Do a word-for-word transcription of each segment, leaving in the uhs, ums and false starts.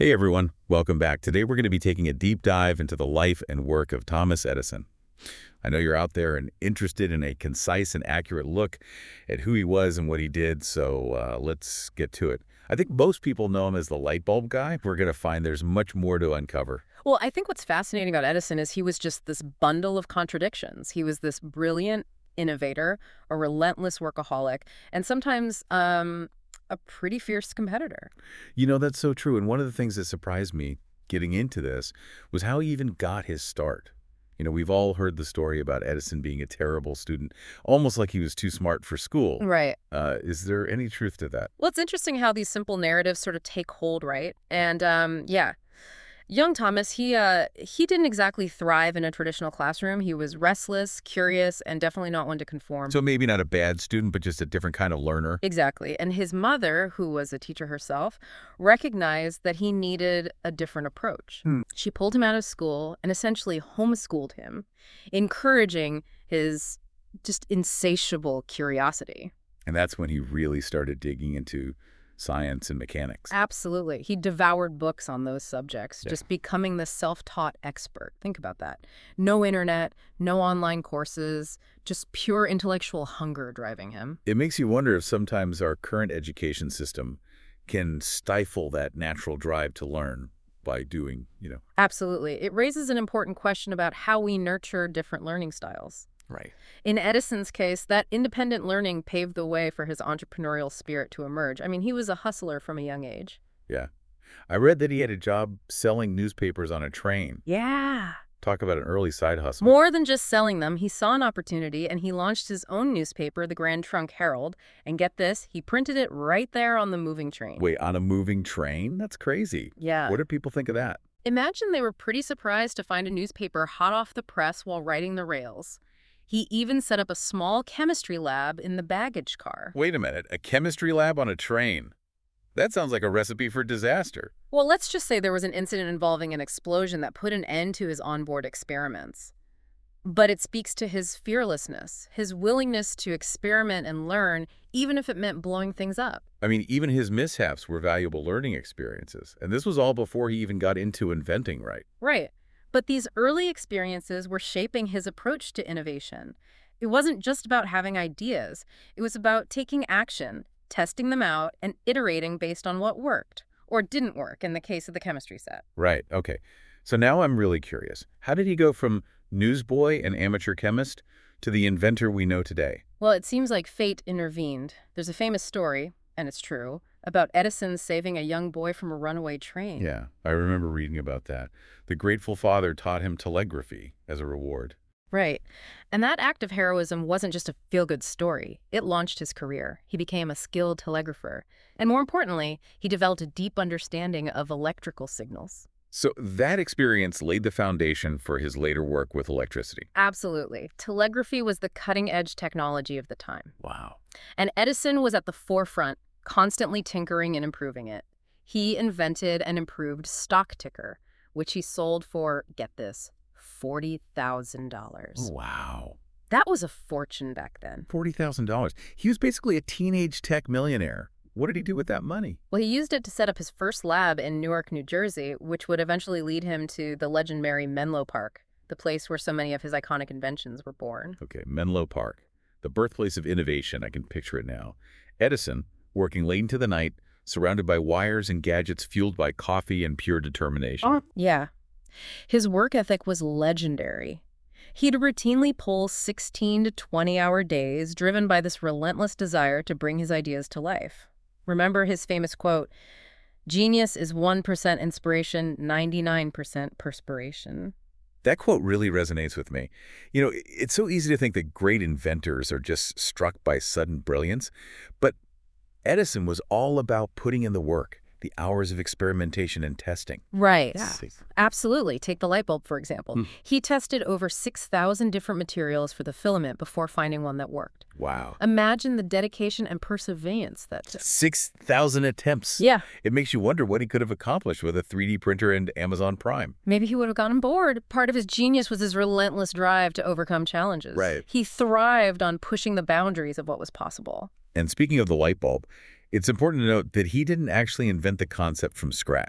Hey everyone, welcome back. Today we're going to be taking a deep dive into the life and work of Thomas Edison. I know you're out there and interested in a concise and accurate look at who he was and what he did, so uh, let's get to it. I think most people know him as the light bulb guy. We're going to find there's much more to uncover. Well, I think what's fascinating about Edison is he was just this bundle of contradictions. He was this brilliant innovator, a relentless workaholic, and sometimes um, a pretty fierce competitor. You know, that's so true, and one of the things that surprised me getting into this was how he even got his start. You know, we've all heard the story about Edison being a terrible student, almost like he was too smart for school. Right. Uh, is there any truth to that? Well, it's interesting how these simple narratives sort of take hold, right? And um, yeah, young Thomas, he uh, he didn't exactly thrive in a traditional classroom. He was restless, curious, and definitely not one to conform. So maybe not a bad student, but just a different kind of learner. Exactly. And his mother, who was a teacher herself, recognized that he needed a different approach. Hmm. She pulled him out of school and essentially homeschooled him, encouraging his just insatiable curiosity. And that's when he really started digging into science and mechanics. Absolutely. He devoured books on those subjects, Yeah. just becoming the self-taught expert. Think about that. No internet, no online courses, just pure intellectual hunger driving him. It makes you wonder if sometimes our current education system can stifle that natural drive to learn by doing, you know. Absolutely. It raises an important question about how we nurture different learning styles. Right. In Edison's case, that independent learning paved the way for his entrepreneurial spirit to emerge. I mean, he was a hustler from a young age. Yeah. I read that he had a job selling newspapers on a train. Yeah. Talk about an early side hustle. More than just selling them, he saw an opportunity and he launched his own newspaper, the Grand Trunk Herald. And get this, he printed it right there on the moving train. Wait, on a moving train? That's crazy. Yeah. What did people think of that? Imagine they were pretty surprised to find a newspaper hot off the press while riding the rails. He even set up a small chemistry lab in the baggage car. Wait a minute, a chemistry lab on a train? That sounds like a recipe for disaster. Well, let's just say there was an incident involving an explosion that put an end to his onboard experiments. But it speaks to his fearlessness, his willingness to experiment and learn, even if it meant blowing things up. I mean, even his mishaps were valuable learning experiences. And this was all before he even got into inventing, right? Right. But these early experiences were shaping his approach to innovation. It wasn't just about having ideas. It was about taking action, testing them out, and iterating based on what worked or didn't work in the case of the chemistry set. Right, okay. So now I'm really curious. How did he go from newsboy and amateur chemist to the inventor we know today? Well, it seems like fate intervened. There's a famous story, and it's true, about Edison saving a young boy from a runaway train. Yeah, I remember reading about that. The grateful father taught him telegraphy as a reward. Right. And that act of heroism wasn't just a feel-good story. It launched his career. He became a skilled telegrapher. And more importantly, he developed a deep understanding of electrical signals. So that experience laid the foundation for his later work with electricity. Absolutely. Telegraphy was the cutting-edge technology of the time. Wow. And Edison was at the forefront, constantly tinkering and improving it. He invented and improved stock ticker, which he sold for, get this, forty thousand dollars. Wow. That was a fortune back then. forty thousand dollars. He was basically a teenage tech millionaire. What did he do with that money? Well, he used it to set up his first lab in Newark, New Jersey, which would eventually lead him to the legendary Menlo Park, the place where so many of his iconic inventions were born. Okay, Menlo Park, the birthplace of innovation. I can picture it now. Edison, working late into the night, surrounded by wires and gadgets fueled by coffee and pure determination. Yeah. His work ethic was legendary. He'd routinely pull sixteen to twenty hour days, driven by this relentless desire to bring his ideas to life. Remember his famous quote, "Genius is one percent inspiration, ninety-nine percent perspiration." That quote really resonates with me. You know, it's so easy to think that great inventors are just struck by sudden brilliance, but Edison was all about putting in the work, the hours of experimentation and testing. Right. Yeah. Absolutely. Take the light bulb, for example. Hmm. He tested over six thousand different materials for the filament before finding one that worked. Wow. Imagine the dedication and perseverance that took. six thousand attempts. Yeah. It makes you wonder what he could have accomplished with a three D printer and Amazon Prime. Maybe he would have gotten bored. Part of his genius was his relentless drive to overcome challenges. Right. He thrived on pushing the boundaries of what was possible. And speaking of the light bulb, it's important to note that he didn't actually invent the concept from scratch.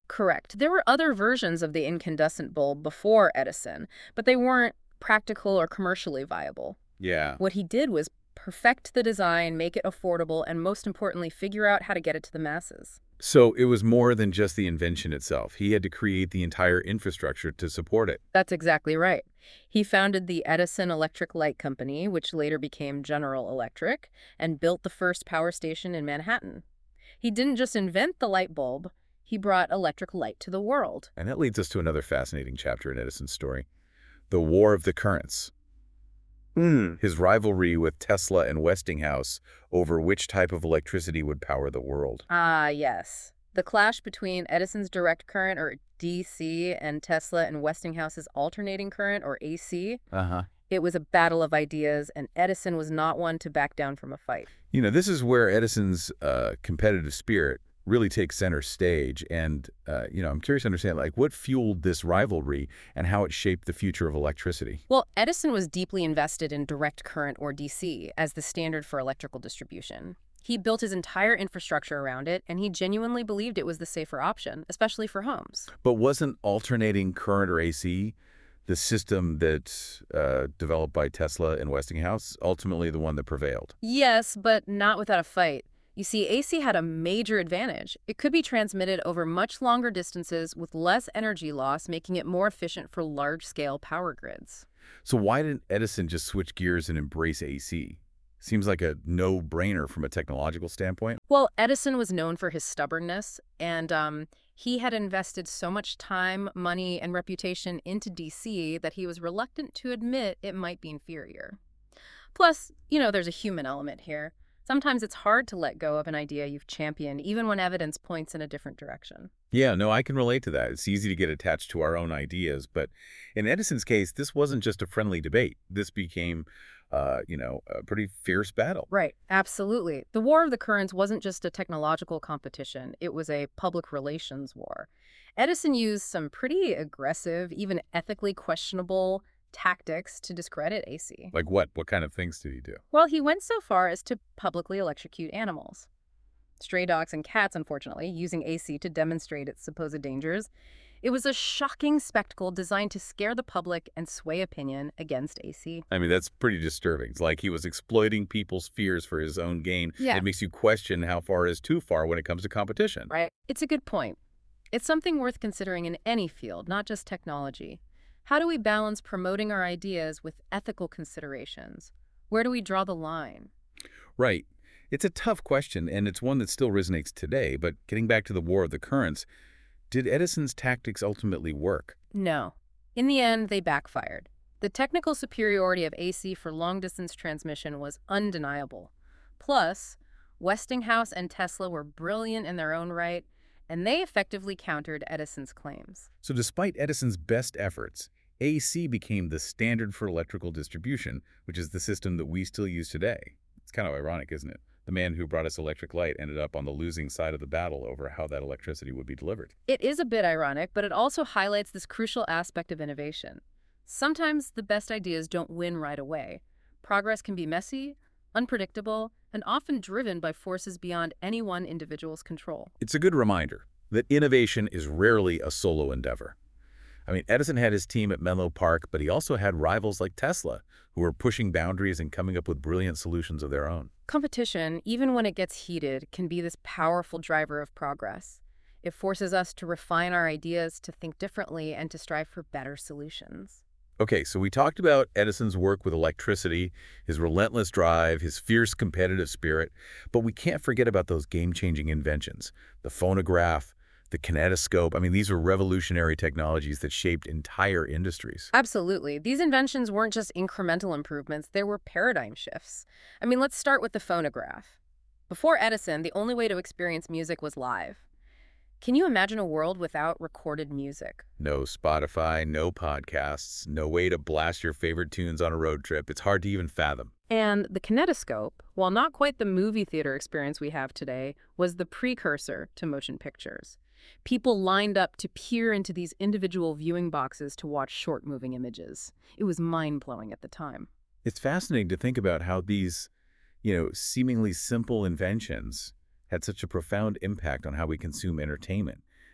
Correct. There were other versions of the incandescent bulb before Edison, but they weren't practical or commercially viable. Yeah. What he did was perfect the design, make it affordable, and most importantly, figure out how to get it to the masses. So it was more than just the invention itself. He had to create the entire infrastructure to support it. That's exactly right. He founded the Edison Electric Light Company, which later became General Electric, and built the first power station in Manhattan. He didn't just invent the light bulb, he brought electric light to the world. And that leads us to another fascinating chapter in Edison's story, the War of the Currents. Mm. His rivalry with Tesla and Westinghouse over which type of electricity would power the world. Ah, yes. The clash between Edison's direct current, or D C, and Tesla and Westinghouse's alternating current, or A C. Uh-huh. It was a battle of ideas, and Edison was not one to back down from a fight. You know, this is where Edison's uh, competitive spirit really takes center stage. And, uh, you know, I'm curious to understand, like, what fueled this rivalry and how it shaped the future of electricity? Well, Edison was deeply invested in direct current, or D C, as the standard for electrical distribution. He built his entire infrastructure around it, and he genuinely believed it was the safer option, especially for homes. But wasn't alternating current, or A C, the system that uh, developed by Tesla and Westinghouse, ultimately the one that prevailed? Yes, but not without a fight. You see, A C had a major advantage. It could be transmitted over much longer distances with less energy loss, making it more efficient for large-scale power grids. So why didn't Edison just switch gears and embrace A C? Seems like a no-brainer from a technological standpoint. Well, Edison was known for his stubbornness, and um, he had invested so much time, money, and reputation into D C that he was reluctant to admit it might be inferior. Plus, you know, there's a human element here. Sometimes it's hard to let go of an idea you've championed, even when evidence points in a different direction. Yeah, no, I can relate to that. It's easy to get attached to our own ideas, but in Edison's case, this wasn't just a friendly debate. This became, uh, you know, a pretty fierce battle. Right, absolutely. The War of the Currents wasn't just a technological competition, it was a public relations war. Edison used some pretty aggressive, even ethically questionable tactics to discredit A C. Like what? What kind of things did he do? Well, he went so far as to publicly electrocute animals. Stray dogs and cats, unfortunately, using A C to demonstrate its supposed dangers. It was a shocking spectacle designed to scare the public and sway opinion against A C. I mean, that's pretty disturbing. It's like he was exploiting people's fears for his own gain. Yeah. It makes you question how far is too far when it comes to competition. Right. It's a good point. It's something worth considering in any field, not just technology. How do we balance promoting our ideas with ethical considerations? Where do we draw the line? Right. It's a tough question, and it's one that still resonates today. But getting back to the War of the Currents, did Edison's tactics ultimately work? No. In the end, they backfired. The technical superiority of A C for long-distance transmission was undeniable. Plus, Westinghouse and Tesla were brilliant in their own right, and they effectively countered Edison's claims. So despite Edison's best efforts, A C became the standard for electrical distribution, which is the system that we still use today. It's kind of ironic, isn't it? The man who brought us electric light ended up on the losing side of the battle over how that electricity would be delivered. It is a bit ironic, but it also highlights this crucial aspect of innovation. Sometimes the best ideas don't win right away. Progress can be messy, unpredictable, and often driven by forces beyond any one individual's control. It's a good reminder that innovation is rarely a solo endeavor. I mean, Edison had his team at Menlo Park, but he also had rivals like Tesla, who were pushing boundaries and coming up with brilliant solutions of their own. Competition, even when it gets heated, can be this powerful driver of progress. It forces us to refine our ideas, to think differently, and to strive for better solutions. Okay, so we talked about Edison's work with electricity, his relentless drive, his fierce competitive spirit, but we can't forget about those game-changing inventions, the phonograph, the kinetoscope. I mean, these were revolutionary technologies that shaped entire industries. Absolutely. These inventions weren't just incremental improvements, they were paradigm shifts. I mean, let's start with the phonograph. Before Edison, the only way to experience music was live. Can you imagine a world without recorded music? No Spotify, no podcasts, no way to blast your favorite tunes on a road trip. It's hard to even fathom. And the kinetoscope, while not quite the movie theater experience we have today, was the precursor to motion pictures. People lined up to peer into these individual viewing boxes to watch short-moving images. It was mind-blowing at the time. It's fascinating to think about how these, you know, seemingly simple inventions had such a profound impact on how we consume entertainment.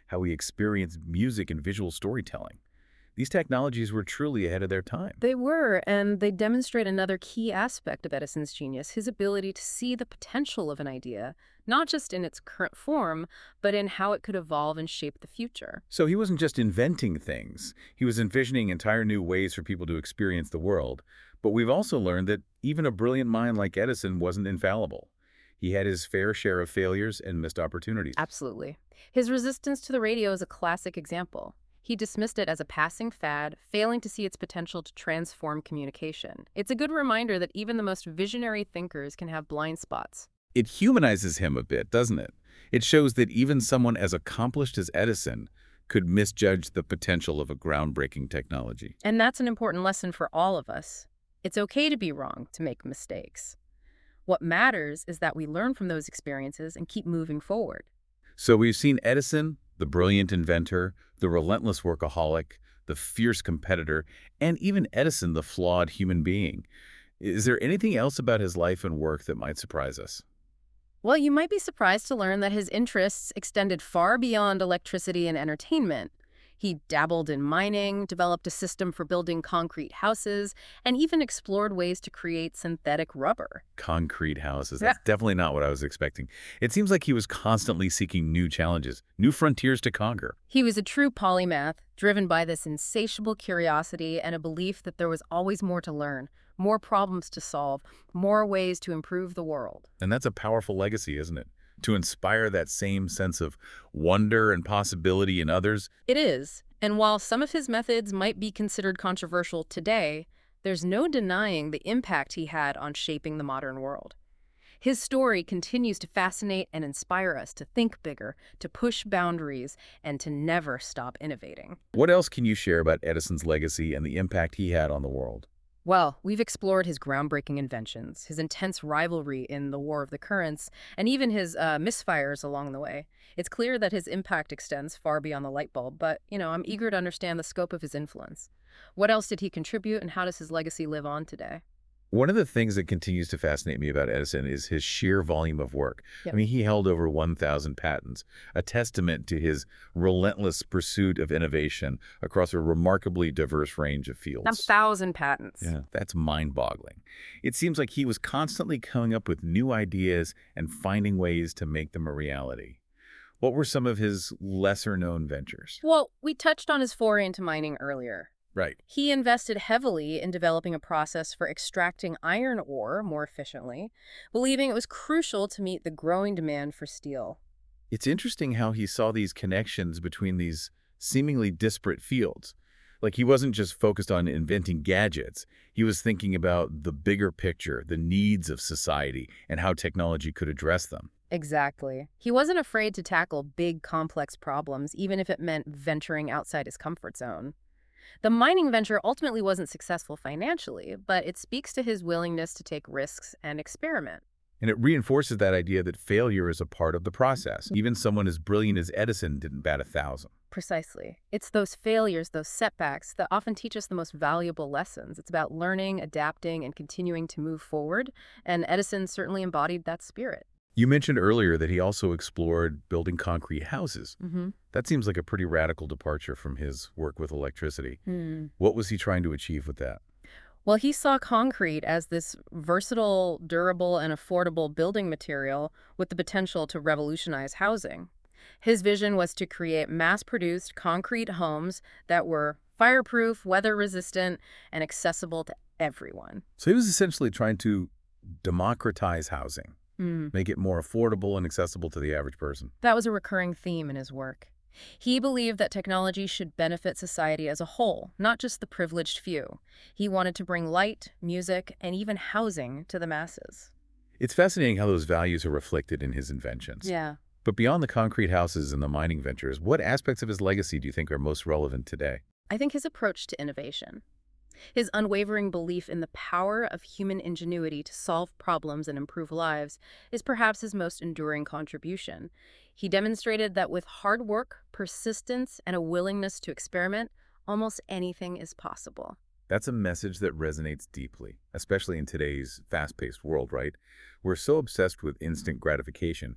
how he experienced music and visual storytelling. These technologies were truly ahead of their time. They were, and they demonstrate another key aspect of Edison's genius, his ability to see the potential of an idea, not just in its current form, but in how it could evolve and shape the future. So he wasn't just inventing things. He was envisioning entire new ways for people to experience the world. But we've also learned that even a brilliant mind like Edison wasn't infallible. He had his fair share of failures and missed opportunities. Absolutely. His resistance to the radio is a classic example. He dismissed it as a passing fad, failing to see its potential to transform communication. It's a good reminder that even the most visionary thinkers can have blind spots. It humanizes him a bit, doesn't it? It shows that even someone as accomplished as Edison could misjudge the potential of a groundbreaking technology. And that's an important lesson for all of us. It's okay to be wrong, to make mistakes. What matters is that we learn from those experiences and keep moving forward. So we've seen Edison, the brilliant inventor, the relentless workaholic, the fierce competitor, and even Edison, the flawed human being. Is there anything else about his life and work that might surprise us? Well, you might be surprised to learn that his interests extended far beyond electricity and entertainment. He dabbled in mining, developed a system for building concrete houses, and even explored ways to create synthetic rubber. Concrete houses. Yeah. That's definitely not what I was expecting. It seems like he was constantly seeking new challenges, new frontiers to conquer. He was a true polymath, driven by this insatiable curiosity and a belief that there was always more to learn, more problems to solve, more ways to improve the world. And that's a powerful legacy, isn't it? To inspire that same sense of wonder and possibility in others. It is, and while some of his methods might be considered controversial today, there's no denying the impact he had on shaping the modern world. His story continues to fascinate and inspire us to think bigger, to push boundaries, and to never stop innovating. What else can you share about Edison's legacy and the impact he had on the world? Well, we've explored his groundbreaking inventions, his intense rivalry in the War of the Currents, and even his uh, misfires along the way. It's clear that his impact extends far beyond the light bulb, but, you know, I'm eager to understand the scope of his influence. What else did he contribute, and how does his legacy live on today? One of the things that continues to fascinate me about Edison is his sheer volume of work. Yep. I mean, he held over one thousand patents, a testament to his relentless pursuit of innovation across a remarkably diverse range of fields. A thousand patents. Yeah, that's mind-boggling. It seems like he was constantly coming up with new ideas and finding ways to make them a reality. What were some of his lesser-known ventures? Well, we touched on his foray into mining earlier. Right. He invested heavily in developing a process for extracting iron ore more efficiently, believing it was crucial to meet the growing demand for steel. It's interesting how he saw these connections between these seemingly disparate fields. Like he wasn't just focused on inventing gadgets. He was thinking about the bigger picture, the needs of society, and how technology could address them. Exactly. He wasn't afraid to tackle big, complex problems, even if it meant venturing outside his comfort zone. The mining venture ultimately wasn't successful financially, but it speaks to his willingness to take risks and experiment. And it reinforces that idea that failure is a part of the process. Even someone as brilliant as Edison didn't bat a thousand. Precisely. It's those failures, those setbacks, that often teach us the most valuable lessons. It's about learning, adapting, and continuing to move forward, and Edison certainly embodied that spirit. You mentioned earlier that he also explored building concrete houses. Mm-hmm. That seems like a pretty radical departure from his work with electricity. Hmm. What was he trying to achieve with that? Well, he saw concrete as this versatile, durable, and affordable building material with the potential to revolutionize housing. His vision was to create mass-produced concrete homes that were fireproof, weather-resistant, and accessible to everyone. So he was essentially trying to democratize housing. Mm. Make it more affordable and accessible to the average person. That was a recurring theme in his work. He believed that technology should benefit society as a whole, not just the privileged few. He wanted to bring light, music, and even housing to the masses. It's fascinating how those values are reflected in his inventions. Yeah. But beyond the concrete houses and the mining ventures, what aspects of his legacy do you think are most relevant today? I think his approach to innovation, his unwavering belief in the power of human ingenuity to solve problems and improve lives, is perhaps his most enduring contribution. He demonstrated that with hard work, persistence, and a willingness to experiment, almost anything is possible. That's a message that resonates deeply, especially in today's fast-paced world, right? We're so obsessed with instant gratification,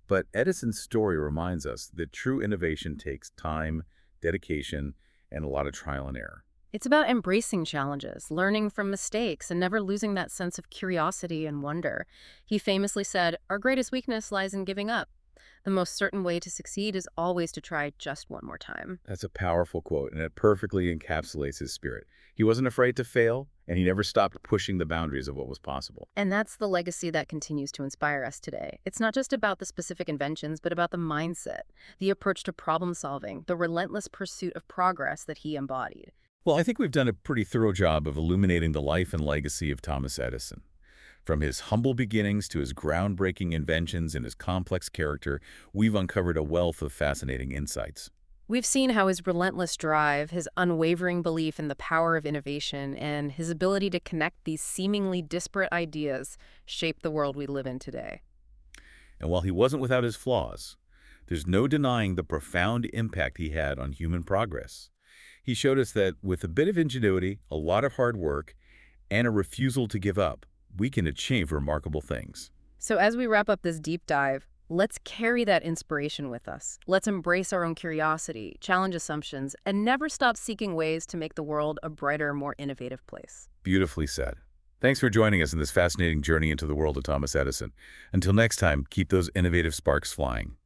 But Edison's story reminds us that true innovation takes time, dedication, and a lot of trial and error. It's about embracing challenges, learning from mistakes, and never losing that sense of curiosity and wonder. He famously said, "Our greatest weakness lies in giving up. The most certain way to succeed is always to try just one more time." That's a powerful quote, and it perfectly encapsulates his spirit. He wasn't afraid to fail, and he never stopped pushing the boundaries of what was possible. And that's the legacy that continues to inspire us today. It's not just about the specific inventions, but about the mindset, the approach to problem solving, the relentless pursuit of progress that he embodied. Well, I think we've done a pretty thorough job of illuminating the life and legacy of Thomas Edison. From his humble beginnings to his groundbreaking inventions and his complex character, we've uncovered a wealth of fascinating insights. We've seen how his relentless drive, his unwavering belief in the power of innovation, and his ability to connect these seemingly disparate ideas shape the world we live in today. And while he wasn't without his flaws, there's no denying the profound impact he had on human progress. He showed us that with a bit of ingenuity, a lot of hard work, and a refusal to give up, we can achieve remarkable things. So as we wrap up this deep dive, let's carry that inspiration with us. Let's embrace our own curiosity, challenge assumptions, and never stop seeking ways to make the world a brighter, more innovative place. Beautifully said. Thanks for joining us in this fascinating journey into the world of Thomas Edison. Until next time, keep those innovative sparks flying.